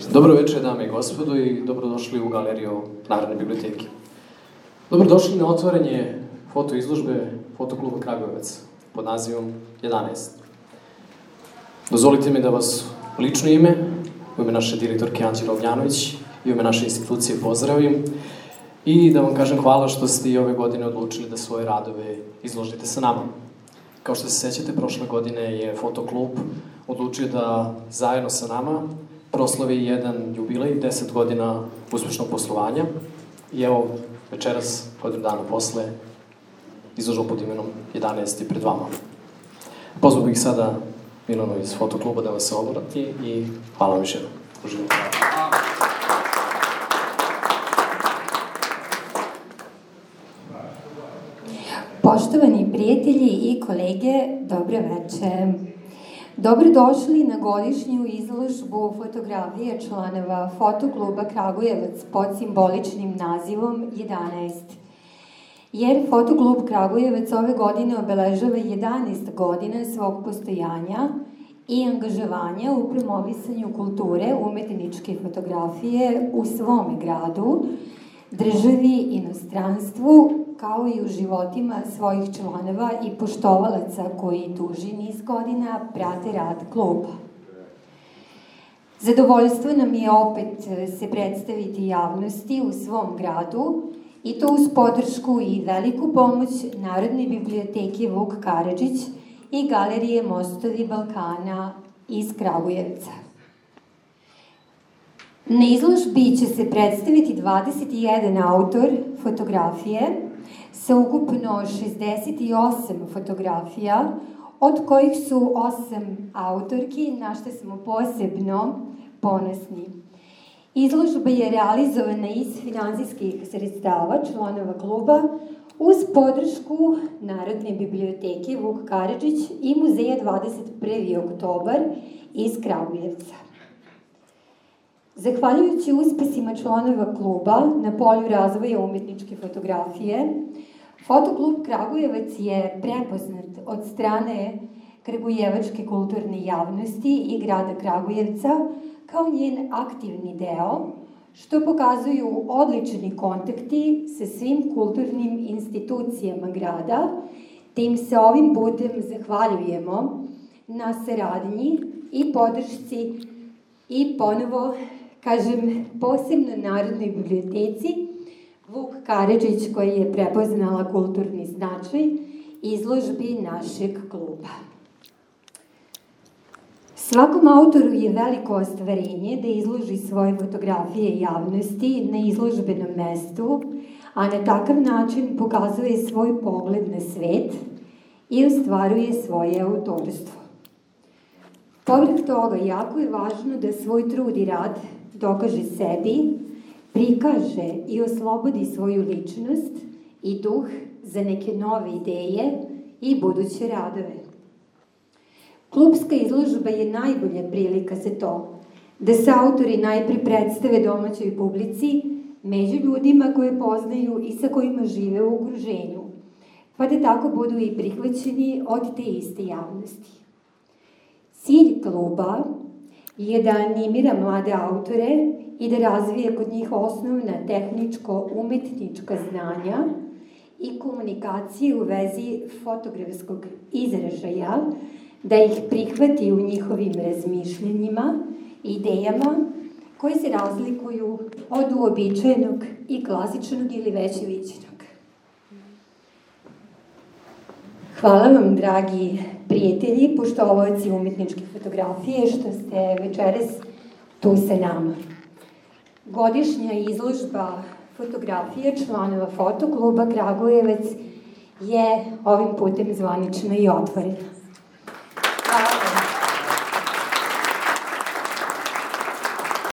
Dobro večer, dame i gospodo, i dobrodošli u galeriju Narodne biblioteke. Dobrodošli na otvaranje fotoizložbe Fotokluba Kragujevac pod nazivom 11. Dozvolite mi da vas u lično ime, u ime naše direktorke Anđela Ognjanović i u ime naše institucije pozdravim i da vam kažem hvala što ste i ove godine odlučili da svoje radove izložite sa nama. Kao što se sećate, prošle godine je Fotoklub odlučio da zajedno sa nama proslavi jedan jubilej, 10 godina uspešnog poslovanja. I evo, večeras, godinu dana posle, izložba pod imenom 11 je pred vama. Pozvao bih sada Milanu iz Fotokluba da vas se obrati i hvala vam još jednom. Uživim. Poštovani prijatelji i kolege, dobro večer. Dobrodošli na godišnju izložbu fotografije članova Fotokluba Kragujevac pod simboličnim nazivom 11. Jer Fotoklub Kragujevac ove godine obeležava 11 godina svog postojanja i angažovanja u promovisanju kulture umetničke fotografije u svome gradu, državi, inostranstvu, kao i u životima svojih članova i poštovalaca koji duži niz godina prate rad kluba. Zadovoljstvo nam je opet se predstaviti javnosti u svom gradu i to uz podršku i veliku pomoć Narodne biblioteke Vuk Karadžić i Galerije Mostovi Balkana iz Kragujevca. Na izložbi će se predstaviti 21 autor fotografije sa ukupno 68 fotografija, od kojih su 8 autorki, na što smo posebno ponosni. Izložba je realizovana iz finansijskih sredstava članova kluba uz podršku Narodne biblioteke Vuk Karadžić i Muzeja 21. oktobar iz Kragujevca. Zahvaljujući uspesima članova kluba na polju razvoja umetničke fotografije, Fotoklub Kragujevac je prepoznat od strane kragujevačke kulturne javnosti i grada Kragujevca kao njen aktivni deo, što pokazuju odlični kontakti sa svim kulturnim institucijama grada, te im se ovim putem zahvaljujemo na saradnji i podršci i ponovo, kažem, posebno Narodnoj biblioteci Vuk Karadžić, koja je prepoznala kulturni značaj izložbi našeg kluba. Svakom autoru je veliko ostvarenje da izloži svoje fotografije javnosti na izložbenom mestu, a na takav način pokazuje svoj pogled na svet i ostvaruje svoje autorstvo. Povrh toga, jako je važno da svoj trud i rad dokaže sebi, prikaže i oslobodi svoju ličnost i duh za neke nove ideje i buduće radove. Klubska izložba je najbolja prilika za to, da se autori najpre predstave domaćoj publici među ljudima koje poznaju i sa kojima žive u okruženju, pa da tako budu i prihvaćeni od te iste javnosti. Cilj kluba je da animira mlade autore i da razvije kod njih osnovna tehničko-umetnička znanja i komunikacije u vezi fotografskog izražaja, da ih prihvati u njihovim razmišljenjima, idejama koje se razlikuju od uobičajenog i klasičnog ili već viđenog. Hvala vam, dragi prijatelji, poštovaoci umetničke fotografije, što ste večeras tu sa nama. Godišnja izložba fotografije članova Fotokluba Kragujevac je ovim putem zvanično i otvorena.